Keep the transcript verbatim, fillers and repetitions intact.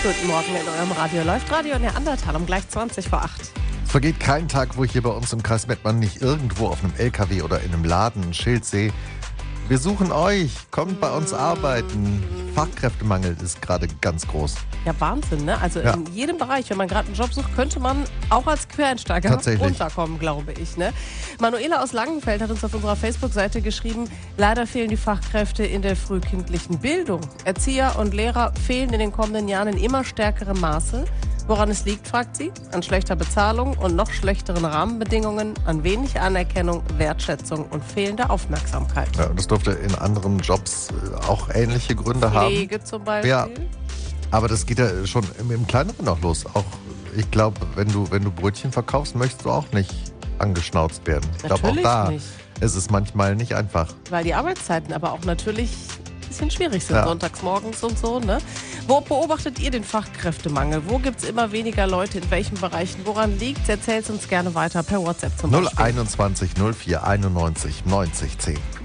Guten Morgen in eurem Radio. Läuft Radio Neandertal um gleich zwanzig vor acht. Es vergeht kein Tag, wo ich hier bei uns im Kreis Mettmann nicht irgendwo auf einem L K W oder in einem Laden ein Schild sehe. Wir suchen euch, kommt bei uns arbeiten. Fachkräftemangel ist gerade ganz groß. Ja, Wahnsinn, ne? Also Ja. in jedem Bereich, wenn man gerade einen Job sucht, könnte man auch als Quereinsteiger Tatsächlich. runterkommen, glaube ich. Ne? Manuela aus Langenfeld hat uns auf unserer Facebook-Seite geschrieben, leider fehlen die Fachkräfte in der frühkindlichen Bildung. Erzieher und Lehrer fehlen in den kommenden Jahren in immer stärkerem Maße. Woran es liegt, fragt sie, an schlechter Bezahlung und noch schlechteren Rahmenbedingungen, an wenig Anerkennung, Wertschätzung und fehlender Aufmerksamkeit. Ja, das dürfte in anderen Jobs äh, auch ähnliche Gründe haben. Pflege zum Beispiel. Ja. Aber das geht ja schon im, im Kleineren noch los. Auch ich glaube, wenn du, wenn du Brötchen verkaufst, möchtest du auch nicht angeschnauzt werden. Ich glaube, auch Natürlich da nicht. ist es manchmal nicht einfach. Weil die Arbeitszeiten aber auch natürlich ein bisschen schwierig sind, Ja. sonntags morgens und so. Ne? Wo beobachtet ihr den Fachkräftemangel? Wo gibt es immer weniger Leute? In welchen Bereichen? Woran liegt es? Erzählt uns gerne weiter per WhatsApp zum null Beispiel. einundzwanzig null vier einundneunzig neunzig zehn.